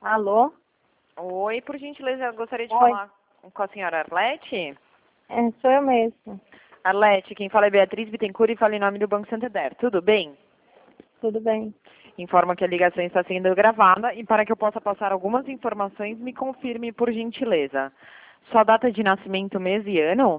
Alô? Oi, por gentileza, eu gostaria de Oi. falar com a senhora Arlete. Sou eu mesma. Arlete, quem fala é Beatriz Bittencourt e fala em nome do Banco Santander. Tudo bem? Tudo bem? Informa que a ligação está sendo gravada e para que eu possa passar algumas informações, me confirme por gentileza. Sua data de nascimento, mês e ano?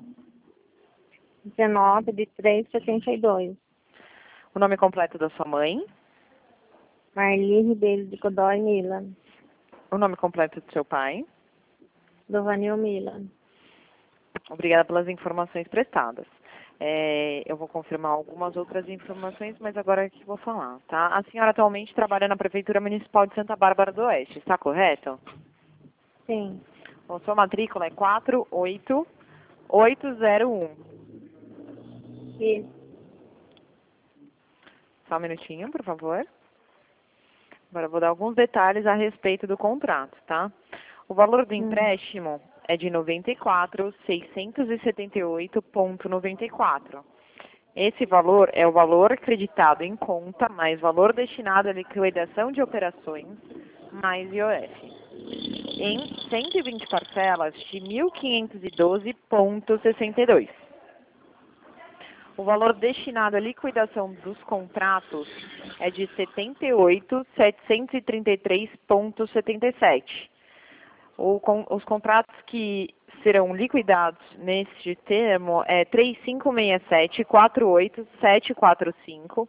19/3/72. O nome completo da sua mãe? Marli Ribeiro de Godoy Milan. O nome completo do seu pai? Dovanil Milan. Obrigada pelas informações prestadas. Eu vou confirmar algumas outras informações, mas agora é que vou falar, tá? A senhora atualmente trabalha na Prefeitura Municipal de Santa Bárbara do Oeste, está correto? Sim. Bom, sua matrícula é 48801. Isso. Só um minutinho, por favor. Agora eu vou dar alguns detalhes a respeito do contrato, tá? O valor do empréstimo é de R$ 94.678,94. Esse valor é o valor acreditado em conta, mais valor destinado à liquidação de operações, mais IOF. Em 120 parcelas de R$ 1.512,62. O valor destinado à liquidação dos contratos é de R$ 78.733,77. Os contratos que serão liquidados neste termo é 3567-48745,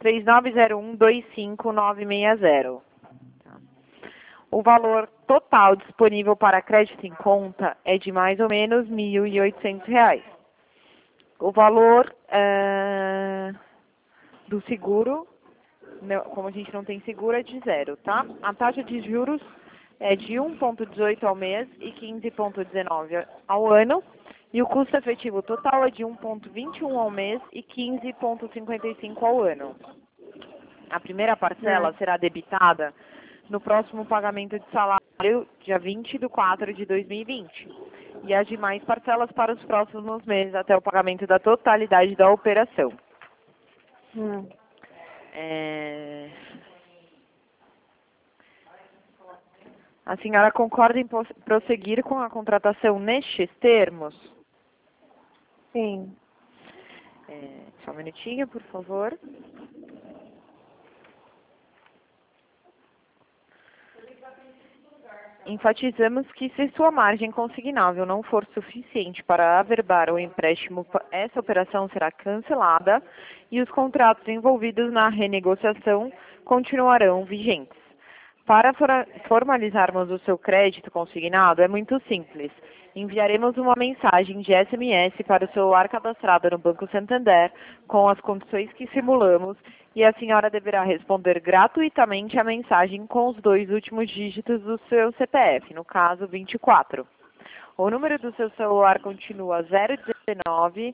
3901-25960. O valor total disponível para crédito em conta é de mais ou menos R$ 1.800. O valor do seguro, como a gente não tem seguro, é de zero, tá? A taxa de juros é de 1,18 ao mês e 15,19 ao ano. E o custo efetivo total é de 1,21 ao mês e 15,55 ao ano. A primeira parcela será debitada no próximo pagamento de salário, dia 20/4/2020. E as demais parcelas para os próximos meses, até o pagamento da totalidade da operação. A senhora concorda em prosseguir com a contratação nestes termos? Sim. Só um minutinho, por favor. Enfatizamos que se sua margem consignável não for suficiente para averbar o empréstimo, essa operação será cancelada e os contratos envolvidos na renegociação continuarão vigentes. Para formalizarmos o seu crédito consignado, é muito simples. Enviaremos uma mensagem de SMS para o celular cadastrado no Banco Santander com as condições que simulamos e a senhora deverá responder gratuitamente a mensagem com os 2 últimos dígitos do seu CPF, no caso 24. O número do seu celular continua 019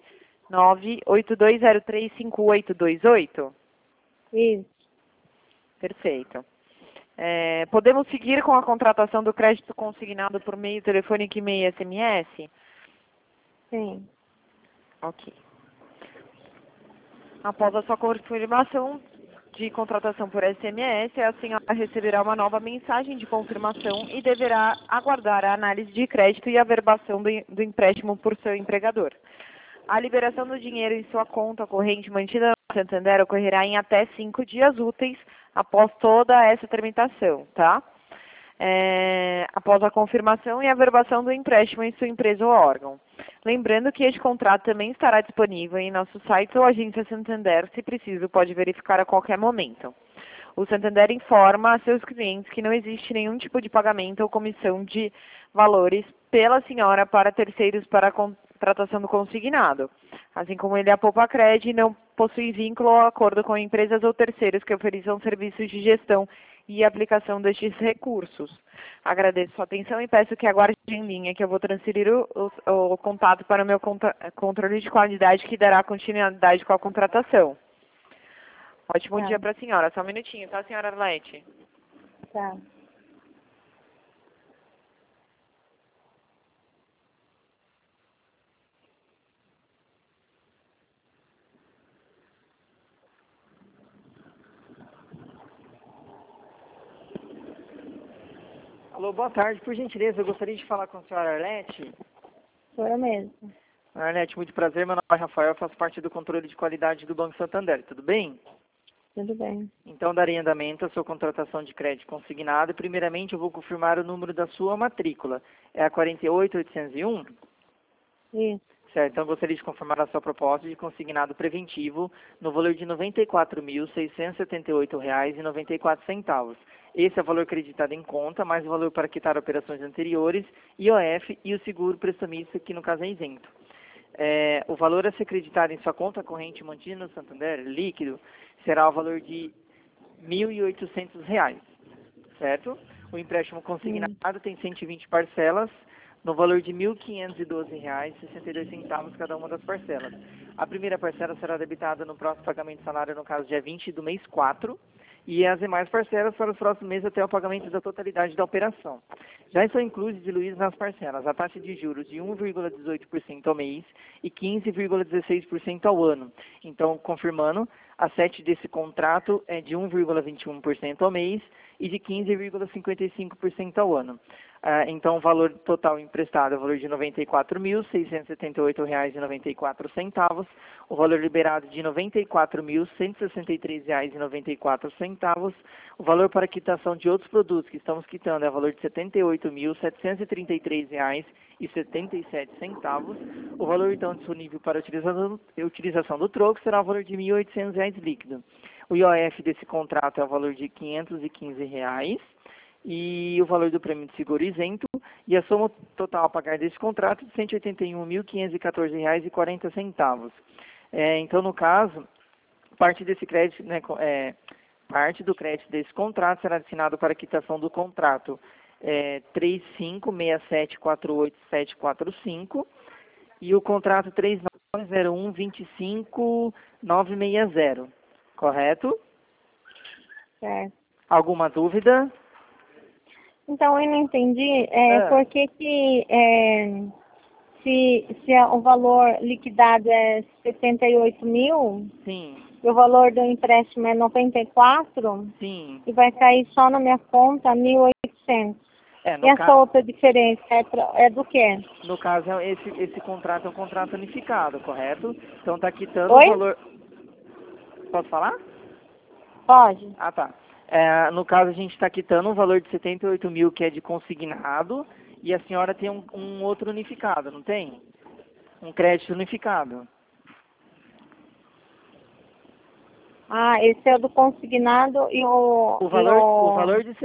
982035828? Isso. Perfeito. Podemos seguir com a contratação do crédito consignado por meio telefônico, e-mail e SMS? Sim. Ok. Após a sua confirmação de contratação por SMS, a senhora receberá uma nova mensagem de confirmação e deverá aguardar a análise de crédito e a averbação do empréstimo por seu empregador. A liberação do dinheiro em sua conta corrente mantida no Santander ocorrerá em até 5 dias úteis após toda essa tramitação, tá? Após a confirmação e averbação do empréstimo em sua empresa ou órgão. Lembrando que este contrato também estará disponível em nosso site ou agência Santander, se preciso, pode verificar a qualquer momento. O Santander informa a seus clientes que não existe nenhum tipo de pagamento ou comissão de valores pela senhora para terceiros para a contratação do consignado. Assim como ele, a Poupacred, não possui vínculo ou acordo com empresas ou terceiros que ofereçam serviços de gestão e aplicação destes recursos. Agradeço sua atenção e peço que aguarde em linha, que eu vou transferir o contato para o meu controle de qualidade, que dará continuidade com a contratação. Ótimo dia para a senhora. Só um minutinho, tá, senhora Arlete? Tá. Alô, boa tarde. Por gentileza, eu gostaria de falar com a senhora Arlete. Sou eu mesmo. Arlete, muito prazer. Meu nome é Rafael, faço parte do controle de qualidade do Banco Santander. Tudo bem? Tudo bem. Então, darei andamento à sua contratação de crédito consignado. Primeiramente, eu vou confirmar o número da sua matrícula. É a 48801? Isso. Certo, então gostaria de confirmar a sua proposta de consignado preventivo no valor de R$ 94.678,94. Esse é o valor creditado em conta, mais o valor para quitar operações anteriores, IOF e o seguro prestamista, que no caso é isento. O valor a ser creditado em sua conta corrente mantida no Santander, líquido, será o valor de R$ 1.800, certo? O empréstimo consignado tem 120 parcelas, no valor de R$ 1.512,62 cada uma das parcelas. A primeira parcela será debitada no próximo pagamento de salário, no caso, dia 20 do mês 4, e as demais parcelas para os próximos meses até o pagamento da totalidade da operação. Já estão inclusos e diluídos nas parcelas a taxa de juros de 1,18% ao mês e 15,16% ao ano. Então, confirmando, a sete desse contrato é de 1,21% ao mês e de 15,55% ao ano. Então, o valor total emprestado é o valor de R$ 94.678,94, o valor liberado de R$ 94.163,94, o valor para quitação de outros produtos que estamos quitando é o valor de R$ 78.733,77, o valor, então, disponível para utilização do troco será o valor de R$ 1.800 líquido. O IOF desse contrato é o valor de R$ 515, e o valor do prêmio de seguro isento, e a soma total a pagar desse contrato de R$ 181.514,40. Então, no caso, parte desse crédito, parte do crédito desse contrato será destinado para a quitação do contrato 356748,745 e o contrato 390125,960, correto? Certo. Alguma dúvida? Então, eu não entendi por que se o valor liquidado é 78 mil, Sim, e o valor do empréstimo é 94, sim. e vai cair só na minha conta 1.800. No E essa outra diferença é do quê? No caso, esse contrato é um contrato unificado, correto? Então está quitando Oi? o valor... Posso falar? Pode. Ah, tá. No caso, a gente está quitando um valor de 78 mil, que é de consignado, e a senhora tem um outro unificado, não tem? Um crédito unificado. Ah, esse é o do consignado e O valor de R$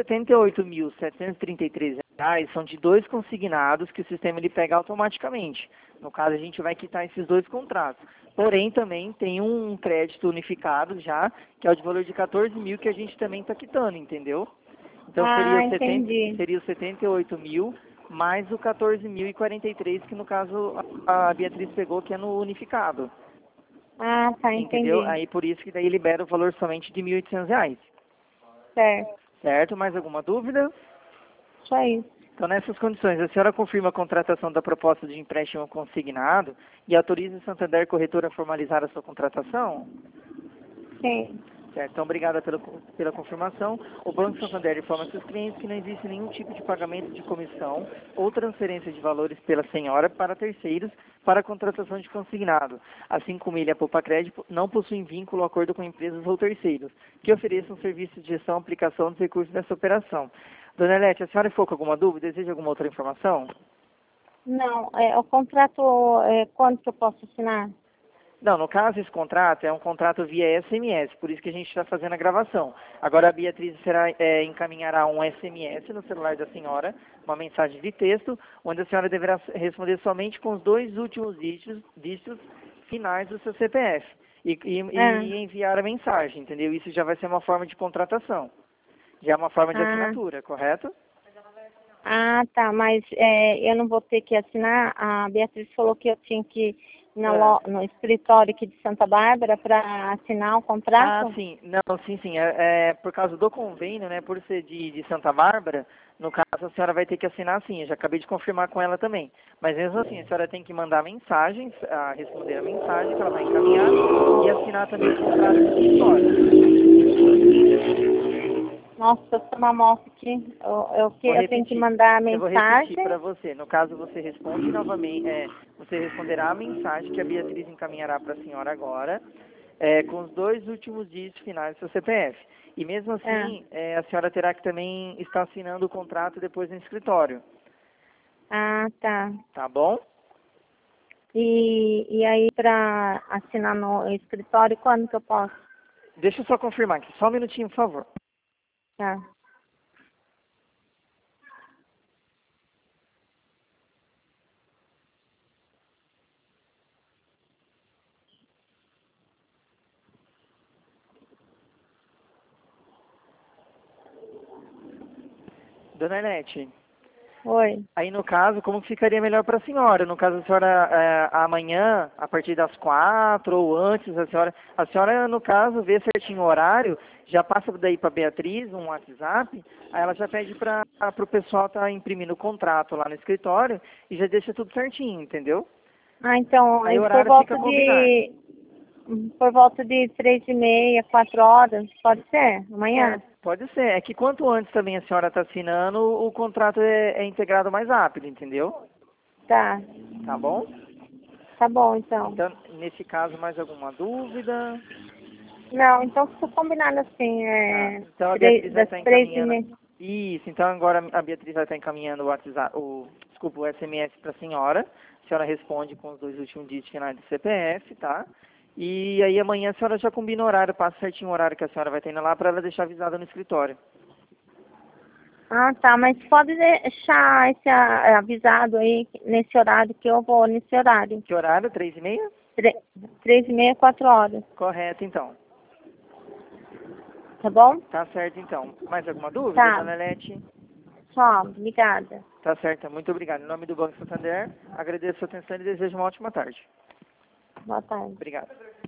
78.733 são de dois consignados que o sistema ele pega automaticamente. No caso, a gente vai quitar esses dois contratos. Porém, também tem um crédito unificado já, que é o de valor de 14 mil, que a gente também está quitando, entendeu? Então, seria os 78 mil mais o 14.043, que no caso a Beatriz pegou, que é no unificado. Ah, tá, entendi. Entendeu? Aí por isso que daí libera o valor somente de R$ 1.800. Certo. Certo? Mais alguma dúvida? Só isso. Então, nessas condições, a senhora confirma a contratação da proposta de empréstimo consignado e autoriza o Santander Corretora a formalizar a sua contratação? Sim. Certo. Então, obrigada pela confirmação. O Banco Santander informa seus clientes que não existe nenhum tipo de pagamento de comissão ou transferência de valores pela senhora para terceiros para a contratação de consignado, assim como ele e a Poupa Crédito não possuem vínculo ou acordo com empresas ou terceiros que ofereçam serviço de gestão e aplicação dos recursos dessa operação. Dona Arlete, a senhora ficou com alguma dúvida? Deseja alguma outra informação? Não, o contrato, quando que eu posso assinar? Não, no caso, esse contrato é um contrato via SMS, por isso que a gente está fazendo a gravação. Agora, a Beatriz encaminhará um SMS no celular da senhora, uma mensagem de texto, onde a senhora deverá responder somente com os dois últimos dígitos finais do seu CPF e enviar a mensagem, entendeu? Isso já vai ser uma forma de contratação, já é uma forma de assinatura, correto? Ah, tá, mas eu não vou ter que assinar. A Beatriz falou que eu tinha que ir no escritório aqui de Santa Bárbara para assinar o contrato. Ah, sim. Não, sim. Por causa do convênio, né, por ser de Santa Bárbara, no caso a senhora vai ter que assinar sim. Eu já acabei de confirmar com ela também. Mas mesmo assim, a senhora tem que mandar mensagens, responder a mensagem que ela vai encaminhar e assinar também o contrato de escritório. Nossa, essa mamoca aqui, eu tenho que mandar a Eu vou mensagem. repetir para você. No caso, você responde novamente, você responderá a mensagem que a Beatriz encaminhará para a senhora agora, com os 2 últimos dígitos finais do seu CPF. E mesmo assim, a senhora terá que também estar assinando o contrato depois no escritório. Ah, tá. Tá bom? E aí, para assinar no escritório, quando que eu posso? Deixa eu só confirmar aqui. Só um minutinho, por favor. Tá. Dona Anete, Oi. aí no caso, como ficaria melhor para a senhora? No caso, a senhora, amanhã, a partir das 4 ou antes, a senhora, no caso, vê certinho o horário, já passa daí para Beatriz, um WhatsApp, aí ela já pede para o pessoal estar imprimindo o contrato lá no escritório e já deixa tudo certinho, entendeu? Ah, então, Aí o por horário volta fica combinado. por volta de 3h30, 4 horas, pode ser? Amanhã? Pode ser. É que quanto antes também a senhora está assinando, o contrato é integrado mais rápido, entendeu? Tá. Tá bom? Tá bom, então. Então, nesse caso, mais alguma dúvida? Não, então fica combinado assim, Tá. Então a Beatriz vai das estar três e encaminhando. meia. Isso, então agora a Beatriz vai estar encaminhando o WhatsApp, desculpa, o SMS para a senhora. A senhora responde com os 2 últimos dígitos finais do CPF, tá? E aí amanhã a senhora já combina o horário, passa certinho o horário que a senhora vai estar indo lá para ela deixar avisada no escritório. Ah, tá, mas pode deixar esse avisado aí, nesse horário, que eu vou nesse horário. Que horário? 3h30? 3h30, 4 horas, Correto, então. tá bom? Tá certo, então. Mais alguma dúvida, Tá. dona Lete? Tchau, obrigada. Tá certo, muito obrigado. Em nome do Banco Santander, agradeço a sua atenção e desejo uma ótima tarde. Boa tarde. Obrigado.